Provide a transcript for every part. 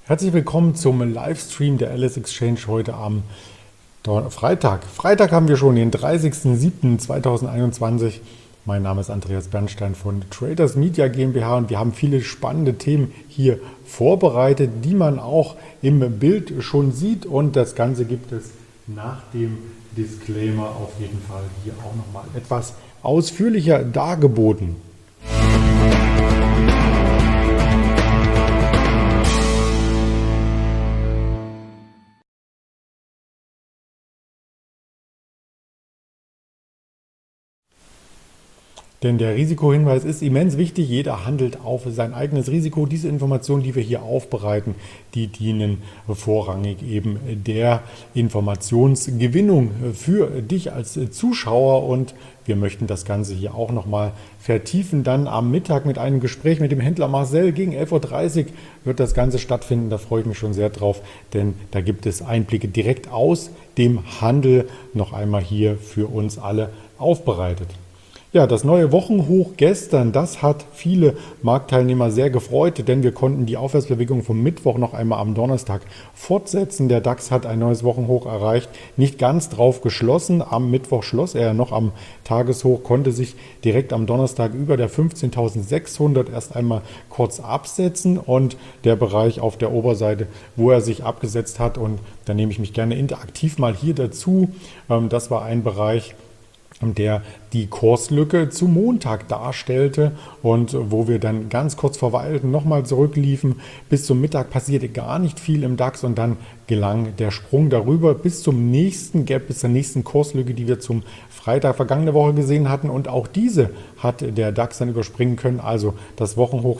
Herzlich willkommen zum Livestream der LS Exchange heute am Freitag. Freitag haben wir schon den 30.07.2021. Mein Name ist Andreas Bernstein von Traders Media GmbH und wir haben viele spannende Themen hier vorbereitet, die man auch im Bild schon sieht, und das Ganze gibt es nach dem Disclaimer auf jeden Fall hier auch nochmal etwas ausführlicher dargeboten. Denn der Risikohinweis ist immens wichtig. Jeder handelt auf sein eigenes Risiko. Diese Informationen, die wir hier aufbereiten, die dienen vorrangig eben der Informationsgewinnung für dich als Zuschauer. Und wir möchten das Ganze hier auch nochmal vertiefen. Dann am Mittag mit einem Gespräch mit dem Händler Marcel gegen 11:30 Uhr wird das Ganze stattfinden. Da freue ich mich schon sehr drauf, denn da gibt es Einblicke direkt aus dem Handel noch einmal hier für uns alle aufbereitet. Ja, das neue Wochenhoch gestern, das hat viele Marktteilnehmer sehr gefreut, denn wir konnten die Aufwärtsbewegung vom Mittwoch noch einmal am Donnerstag fortsetzen. Der DAX hat ein neues Wochenhoch erreicht, nicht ganz drauf geschlossen. Am Mittwoch schloss er noch am Tageshoch, konnte sich direkt am Donnerstag über der 15.600 erst einmal kurz absetzen, und der Bereich auf der Oberseite, wo er sich abgesetzt hat, und da nehme ich mich gerne interaktiv mal hier dazu, das war ein Bereich, der die Kurslücke zu Montag darstellte und wo wir dann ganz kurz verweilten, nochmal zurückliefen. Bis zum Mittag passierte gar nicht viel im DAX und dann gelang der Sprung darüber bis zum nächsten Gap, bis zur nächsten Kurslücke, die wir zum Freitag vergangene Woche gesehen hatten, und auch diese hat der DAX dann überspringen können, also das Wochenhoch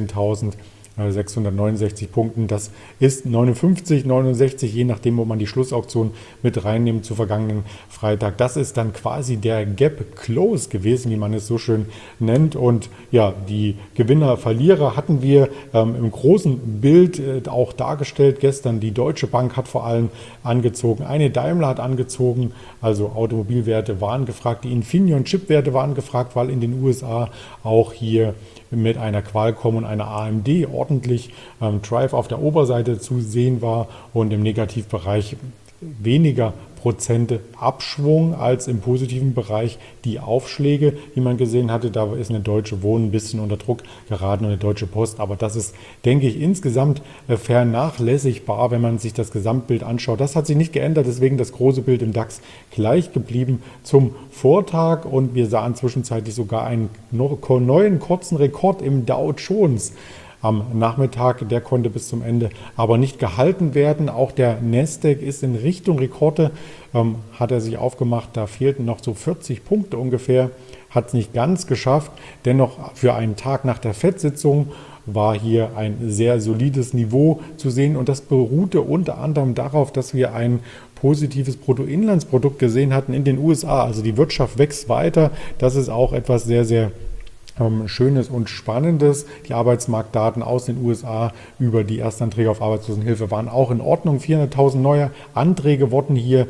15.669 Punkten, das ist 59, 69, je nachdem, wo man die Schlussauktion mit reinnimmt zu vergangenen Freitag. Das ist dann quasi der Gap Close gewesen, wie man es so schön nennt. Und ja, die Gewinner, Verlierer hatten wir im großen Bild auch dargestellt gestern. Die Deutsche Bank hat vor allem angezogen, eine Daimler hat angezogen, also Automobilwerte waren gefragt, die Infineon-Chipwerte waren gefragt, weil in den USA auch hier mit einer Qualcomm und einer AMD ordentlich Drive auf der Oberseite zu sehen war und im Negativbereich weniger Prozente Abschwung als im positiven Bereich die Aufschläge, die man gesehen hatte. Da ist eine Deutsche Wohnen ein bisschen unter Druck geraten und eine Deutsche Post. Aber das ist, denke ich, insgesamt vernachlässigbar, wenn man sich das Gesamtbild anschaut. Das hat sich nicht geändert, deswegen das große Bild im DAX gleich geblieben zum Vortag. Und wir sahen zwischenzeitlich sogar einen neuen kurzen Rekord im Dow Jones am Nachmittag. Der konnte bis zum Ende aber nicht gehalten werden. Auch der Nasdaq ist in Richtung Rekorde, hat er sich aufgemacht. Da fehlten noch so 40 Punkte ungefähr. Hat es nicht ganz geschafft. Dennoch für einen Tag nach der FED-Sitzung war hier ein sehr solides Niveau zu sehen. Und das beruhte unter anderem darauf, dass wir ein positives Bruttoinlandsprodukt gesehen hatten in den USA. Also die Wirtschaft wächst weiter. Das ist auch etwas sehr, sehr Schönes und Spannendes. Die Arbeitsmarktdaten aus den USA über die Erstanträge auf Arbeitslosenhilfe waren auch in Ordnung. 400.000 neue Anträge wurden hier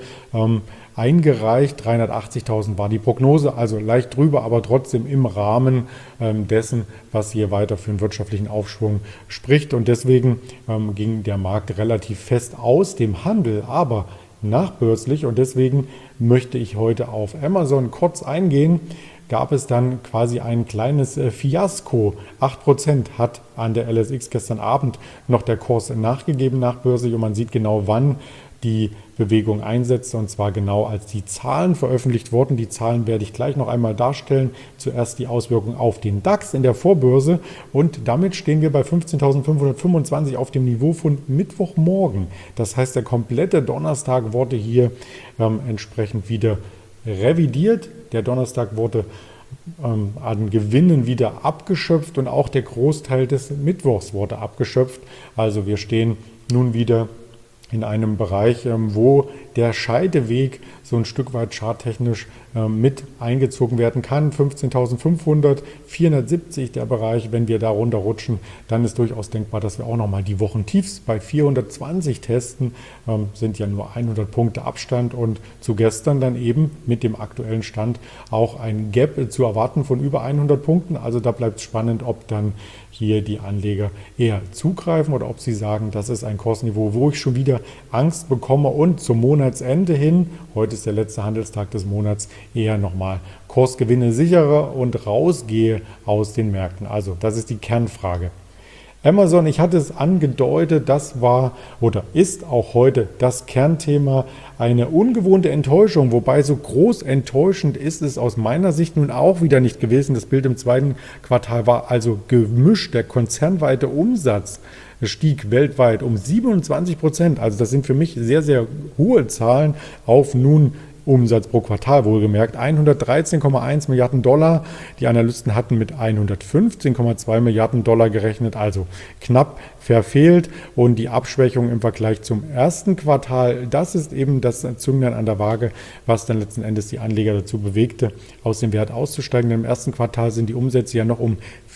eingereicht. 380.000 war die Prognose, also leicht drüber, aber trotzdem im Rahmen dessen, was hier weiter für einen wirtschaftlichen Aufschwung spricht. Und deswegen ging der Markt relativ fest aus dem Handel, aber nachbörslich. Und deswegen möchte ich heute auf Amazon kurz eingehen. Gab es dann quasi ein kleines Fiasko. 8% hat an der LSX gestern Abend noch der Kurs nachgegeben nachbörslich, und man sieht genau, wann die Bewegung einsetzte, und zwar genau, als die Zahlen veröffentlicht wurden. Die Zahlen werde ich gleich noch einmal darstellen. Zuerst die Auswirkungen auf den DAX in der Vorbörse, und damit stehen wir bei 15.525 auf dem Niveau von Mittwochmorgen. Das heißt, der komplette Donnerstag wurde hier entsprechend wieder revidiert. Der Donnerstag wurde an Gewinnen wieder abgeschöpft, und auch der Großteil des Mittwochs wurde abgeschöpft. Also wir stehen nun wieder in einem Bereich, wo der Scheideweg so ein Stück weit charttechnisch mit eingezogen werden kann. 15.500, 470 der Bereich. Wenn wir da runterrutschen, dann ist durchaus denkbar, dass wir auch nochmal die Wochentiefs bei 420 testen. Sind ja nur 100 Punkte Abstand und zu gestern dann eben mit dem aktuellen Stand auch ein Gap zu erwarten von über 100 Punkten. Also da bleibt es spannend, ob dann hier die Anleger eher zugreifen oder ob sie sagen, das ist ein Kursniveau, wo ich schon wieder Angst bekomme und zum Monatsende hin, heute ist der letzte Handelstag des Monats, eher nochmal Kursgewinne sichere und rausgehe aus den Märkten. Also das ist die Kernfrage. Amazon, ich hatte es angedeutet, das war oder ist auch heute das Kernthema, eine ungewohnte Enttäuschung, wobei so groß enttäuschend ist es aus meiner Sicht nun auch wieder nicht gewesen. Das Bild im zweiten Quartal war also gemischt. Der konzernweite Umsatz stieg weltweit um 27%. Also das sind für mich sehr, sehr hohe Zahlen auf nun Umsatz pro Quartal wohlgemerkt, 113,1 Milliarden Dollar. Die Analysten hatten mit 115,2 Milliarden Dollar gerechnet, also knapp verfehlt. Und die Abschwächung im Vergleich zum ersten Quartal, das ist eben das Zünglein an der Waage, was dann letzten Endes die Anleger dazu bewegte, aus dem Wert auszusteigen. Denn im ersten Quartal sind die Umsätze ja noch um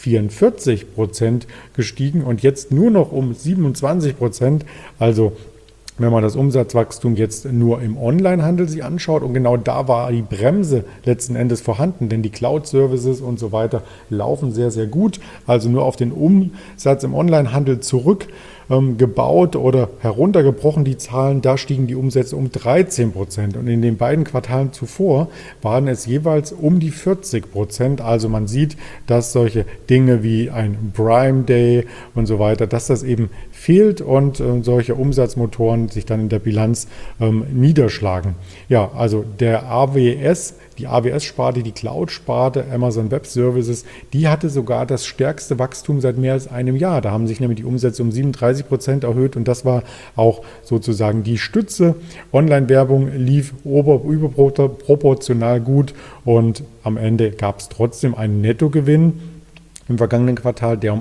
44% gestiegen und jetzt nur noch um 27%. Also wenn man das Umsatzwachstum jetzt nur im Onlinehandel sich anschaut, und genau da war die Bremse letzten Endes vorhanden, denn die Cloud-Services und so weiter laufen sehr, sehr gut. Also nur auf den Umsatz im Onlinehandel zurückgebaut oder heruntergebrochen die Zahlen, da stiegen die Umsätze um 13%. Und in den beiden Quartalen zuvor waren es jeweils um die 40%. Also man sieht, dass solche Dinge wie ein Prime Day und so weiter, dass das eben fehlt und solche Umsatzmotoren sich dann in der Bilanz niederschlagen. Ja, also der AWS, die AWS-Sparte, die Cloud-Sparte, Amazon Web Services, die hatte sogar das stärkste Wachstum seit mehr als einem Jahr. Da haben sich nämlich die Umsätze um 37% erhöht und das war auch sozusagen die Stütze. Online-Werbung lief überproportional gut und am Ende gab es trotzdem einen Nettogewinn im vergangenen Quartal, der um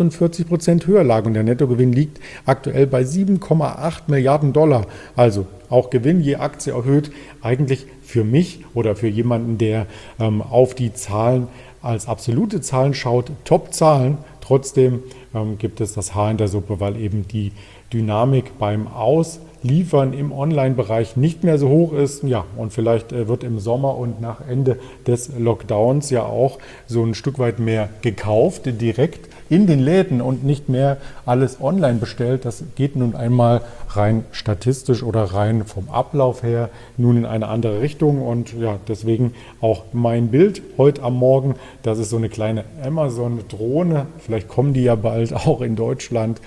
48% höher lag. Und der Nettogewinn liegt aktuell bei 7,8 Milliarden Dollar. Also auch Gewinn je Aktie erhöht. Eigentlich für mich oder für jemanden, der auf die Zahlen als absolute Zahlen schaut, Top-Zahlen. Trotzdem gibt es das Haar in der Suppe, weil eben die Dynamik beim Ausliefern im Online-Bereich nicht mehr so hoch ist. Ja, und vielleicht wird im Sommer und nach Ende des Lockdowns ja auch so ein Stück weit mehr gekauft, direkt in den Läden und nicht mehr alles online bestellt. Das geht nun einmal rein statistisch oder rein vom Ablauf her nun in eine andere Richtung. Und ja, deswegen auch mein Bild heute am Morgen. Das ist so eine kleine Amazon-Drohne. Vielleicht kommen die ja bald auch in Deutschland.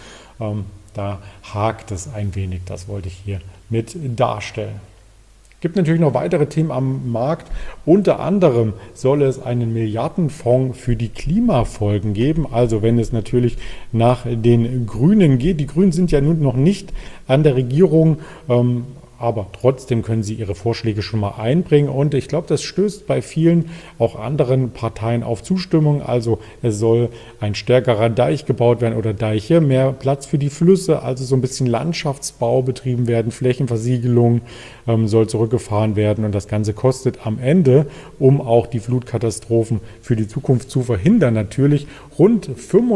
Da hakt es ein wenig, das wollte ich hier mit darstellen. Es gibt natürlich noch weitere Themen am Markt. Unter anderem soll es einen Milliardenfonds für die Klimafolgen geben. Also wenn es natürlich nach den Grünen geht. Die Grünen sind ja nun noch nicht an der Regierung, aber trotzdem können sie ihre Vorschläge schon mal einbringen. Und ich glaube, das stößt bei vielen auch anderen Parteien auf Zustimmung. Also es soll ein stärkerer Deich gebaut werden oder Deiche, mehr Platz für die Flüsse, also so ein bisschen Landschaftsbau betrieben werden, Flächenversiegelung soll zurückgefahren werden. Und das Ganze kostet am Ende, um auch die Flutkatastrophen für die Zukunft zu verhindern, natürlich rund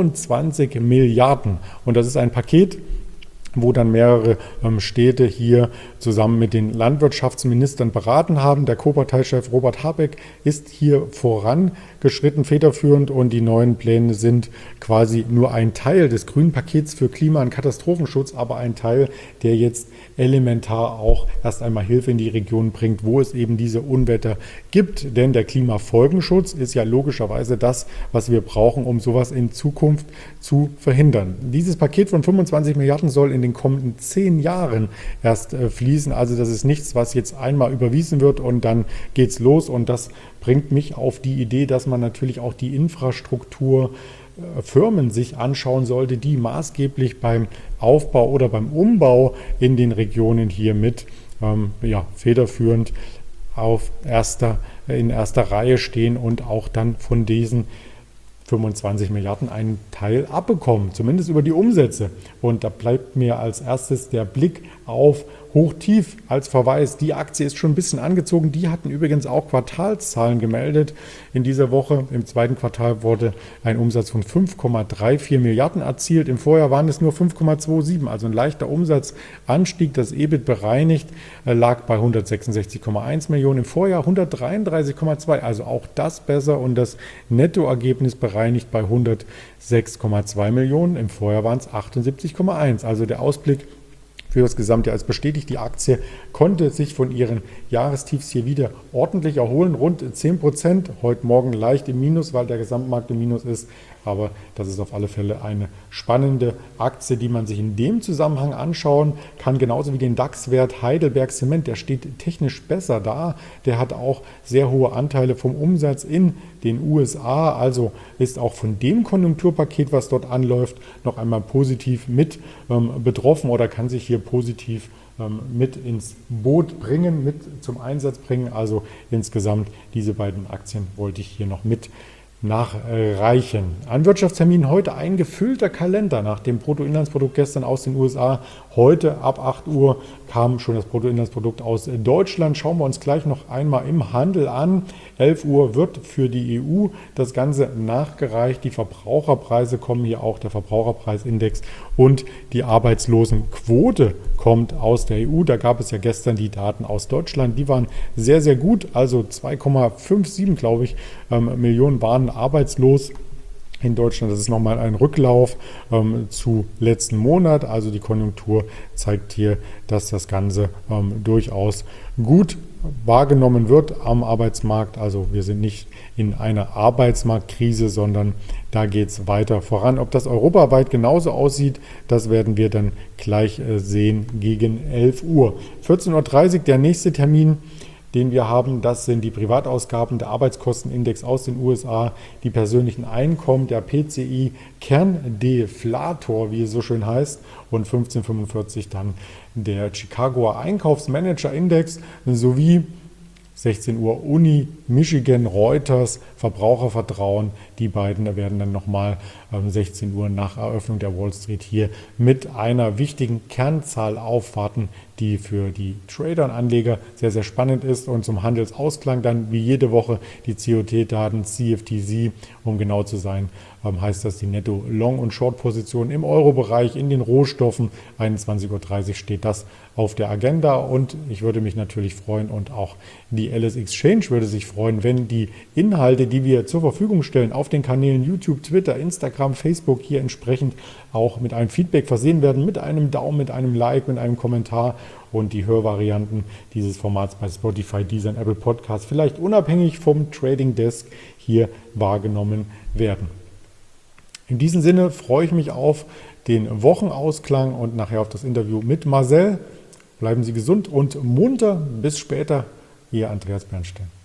25 Milliarden. Und das ist ein Paket, wo dann mehrere Städte hier zusammen mit den Landwirtschaftsministern beraten haben. Der Co-Parteichef Robert Habeck ist hier vorangeschritten, federführend, und die neuen Pläne sind quasi nur ein Teil des grünen Pakets für Klima- und Katastrophenschutz, aber ein Teil, der jetzt elementar auch erst einmal Hilfe in die Region bringt, wo es eben diese Unwetter gibt. Denn der Klimafolgenschutz ist ja logischerweise das, was wir brauchen, um sowas in Zukunft zu verhindern. Dieses Paket von 25 Milliarden soll in den kommenden 10 Jahren erst fließen. Also das ist nichts, was jetzt einmal überwiesen wird und dann geht's los. Und das bringt mich auf die Idee, dass man natürlich auch die Infrastruktur Firmen sich anschauen sollte, die maßgeblich beim Aufbau oder beim Umbau in den Regionen hier mit federführend in erster Reihe stehen und auch dann von diesen 25 Milliarden einen Teil abbekommen, zumindest über die Umsätze. Und da bleibt mir als erstes der Blick auf Hochtief als Verweis. Die Aktie ist schon ein bisschen angezogen. Die hatten übrigens auch Quartalszahlen gemeldet. In dieser Woche, im zweiten Quartal, wurde ein Umsatz von 5,34 Milliarden erzielt. Im Vorjahr waren es nur 5,27, also ein leichter Umsatzanstieg. Das EBIT bereinigt lag bei 166,1 Millionen. Im Vorjahr 133,2, also auch das besser. Und das Nettoergebnis bereinigt bei 106,2 Millionen. Im Vorjahr waren es 78,1. Also der Ausblick für das Gesamtjahr ist bestätigt. Die Aktie konnte sich von ihren Jahrestiefs hier wieder ordentlich erholen, rund 10%. Heute Morgen leicht im Minus, weil der Gesamtmarkt im Minus ist. Aber das ist auf alle Fälle eine spannende Aktie, die man sich in dem Zusammenhang anschauen kann. Genauso wie den DAX-Wert Heidelberg Zement. Der steht technisch besser da. Der hat auch sehr hohe Anteile vom Umsatz in den USA. Also ist auch von dem Konjunkturpaket, was dort anläuft, noch einmal positiv mit betroffen oder kann sich hier positiv mit ins Boot bringen, mit zum Einsatz bringen. Also insgesamt diese beiden Aktien wollte ich hier noch mit nachreichen. An Wirtschaftstermin heute ein gefüllter Kalender nach dem Bruttoinlandsprodukt gestern aus den USA. Heute ab 8 Uhr kam schon das Bruttoinlandsprodukt aus Deutschland. Schauen wir uns gleich noch einmal im Handel an. 11 Uhr wird für die EU das Ganze nachgereicht. Die Verbraucherpreise kommen hier auch, der Verbraucherpreisindex und die Arbeitslosenquote kommt aus der EU. Da gab es ja gestern die Daten aus Deutschland. Die waren sehr, sehr gut. Also 2,57, glaube ich, Millionen waren arbeitslos in Deutschland. Das ist nochmal ein Rücklauf zu letzten Monat. Also die Konjunktur zeigt hier, dass das Ganze durchaus gut wahrgenommen wird am Arbeitsmarkt. Also wir sind nicht in einer Arbeitsmarktkrise, sondern da geht es weiter voran. Ob das europaweit genauso aussieht, das werden wir dann gleich sehen gegen 11 Uhr. 14.30 Uhr der nächste Termin, den wir haben, das sind die Privatausgaben, der Arbeitskostenindex aus den USA, die persönlichen Einkommen, der PCI Kerndeflator, wie es so schön heißt, und 15:45 dann der Chicagoer Einkaufsmanager-Index sowie 16 Uhr Uni, Michigan, Reuters, Verbrauchervertrauen. Die beiden werden dann nochmal 16 Uhr nach Eröffnung der Wall Street hier mit einer wichtigen Kernzahl aufwarten, die für die Trader und Anleger sehr, sehr spannend ist. Und zum Handelsausklang dann wie jede Woche die COT-Daten, CFTC, um genau zu sein, heißt das die Netto-Long- und Short-Position im Euro-Bereich, in den Rohstoffen. 21:30 Uhr steht das auf der Agenda und ich würde mich natürlich freuen und auch die LS Exchange würde sich freuen, wenn die Inhalte, die wir zur Verfügung stellen, auf den Kanälen YouTube, Twitter, Instagram, Facebook hier entsprechend auch mit einem Feedback versehen werden, mit einem Daumen, mit einem Like, mit einem Kommentar und die Hörvarianten dieses Formats bei Spotify, Deezer und Apple Podcasts vielleicht unabhängig vom Trading Desk hier wahrgenommen werden. In diesem Sinne freue ich mich auf den Wochenausklang und nachher auf das Interview mit Marcel. Bleiben Sie gesund und munter. Bis später, Ihr Andreas Bernstein.